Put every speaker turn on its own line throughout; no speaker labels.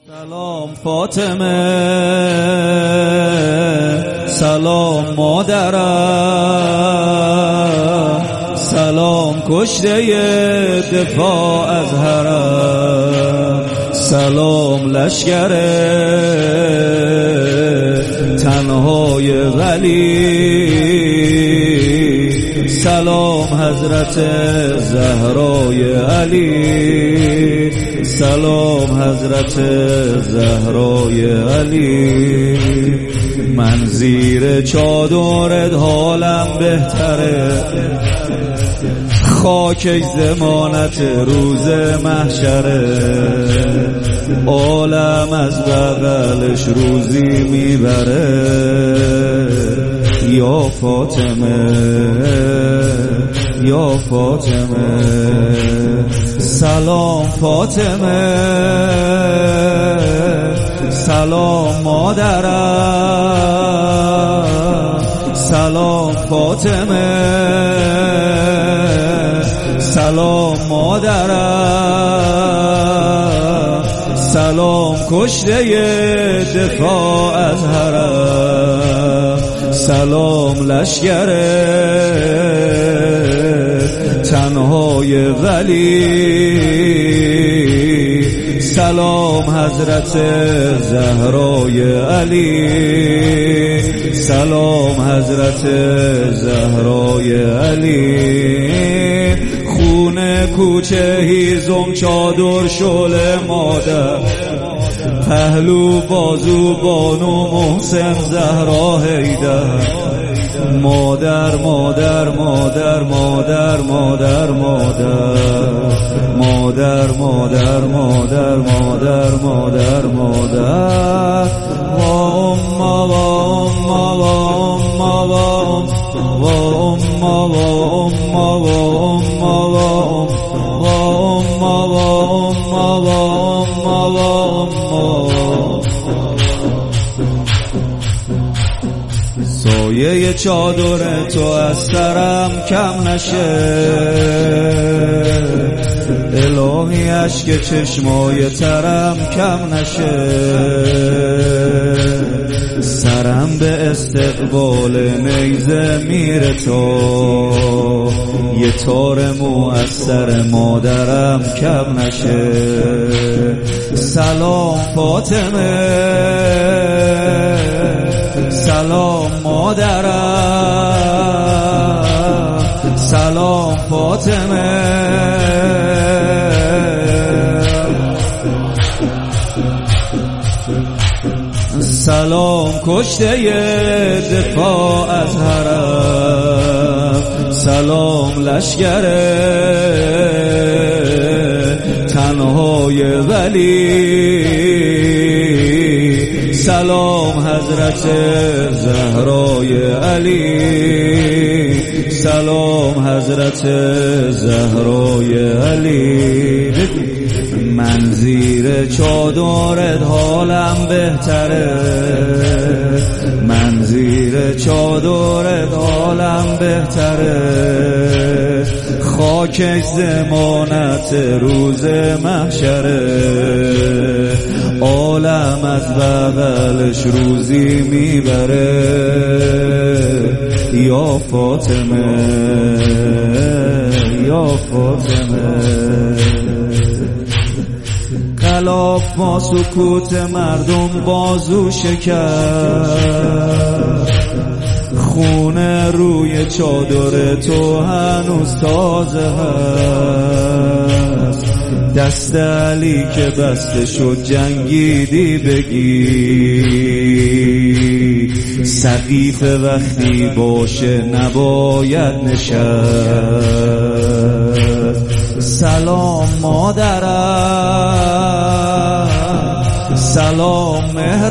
سلام فاطمه، سلام مادرم، سلام کشته دفاع از حرم، سلام لشکر تنهای ولی، سلام حضرت زهرای علی، سلام حضرت زهرای علی. من زیر چادرت حالم بهتره، خاک ضمانت روز محشره، عالم از بغلش روزی میبره. یا فاطمه یا فاطمه، سلام فاطمه، سلام مادرم، سلام فاطمه، سلام مادرم، سلام کشته دفاع از حرم، سلام لشکر تنهای ولی، سلام حضرت زهرای علی، سلام حضرت زهرای علی. خونه کوچه هیزم چادر شعله مادر، پهلو بازو بانو محسن زهرا حیدر، مادر مادر مادر مادر مادر مادر مادر مادر مادر مادر مادر و اما و اما و اما و اما و اما و اما و اما و اما و اما و سایه چادر تو از سرم کم نشه، الهی اشک چشمای ترم کم نشه، سرم به استقبال نیزه میره تو، یه تار مو از سر مادرم کم نشه. سلام فاطمه، سلام مادرم، سلام فاطمه، سلام کشته دفاع از حرم، سلام لشکر تنهای ولی، سلام حضرت زهرای علی، سلام حضرت زهرای علی. من زیر چادرت حالم بهتره، من زیر چادرت حالم بهتره، خاکش ضمانت روز محشره، عالم از بغلش روزی میبره. یا فاطمه یا فاطمه، خلاف با سکوت مردم بازو شکست، خونه روی چادر تو هنوز تازه هست، دست علی که بسته شد جنگیدی بگی، سقیف وقتی باشه نباید نشست. سلام مادرم، سلام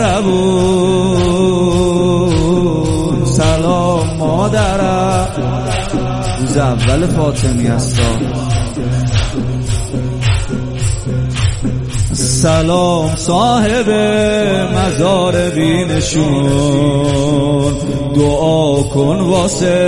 مهربون، سلام مادرم. روز اول فاطمی هستا. سلام صاحب مزار بینشون، دعا کن واسه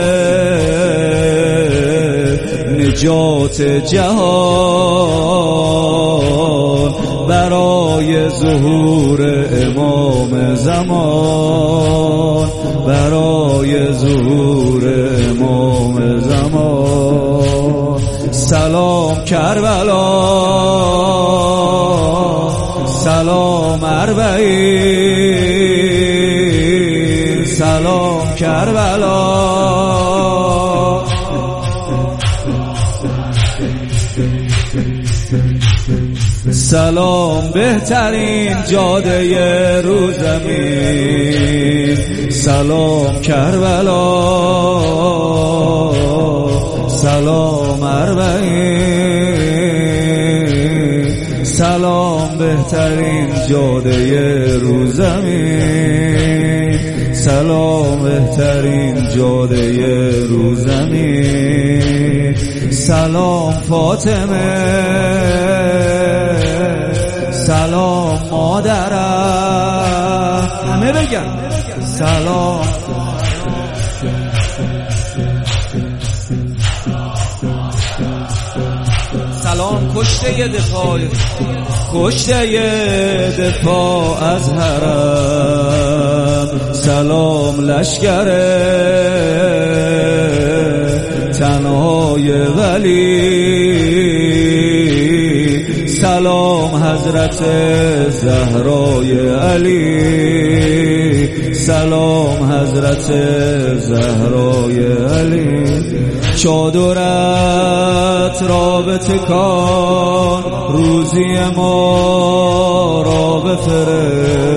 نجات جهان، برای ظهور امام زمان، برای ظهور امام زمان. سلام کربلا، سلام اربعین، سلام کربلا. سلام بهترین جاده رو زمین، سلام کربلا، سلام اربعین، سلام بهترین جاده رو زمین، سلام بهترین جاده رو زمین. سلام فاطمه، سلام مادرم، همه بگن سلام. سلام کشته دفاع، کشته دفاع از حرم، سلام لشکر تنهای ولی، سلام حضرت زهرای علی، سلام حضرت زهرای علی. چادرت را بتکان، روزی ما را بفرست،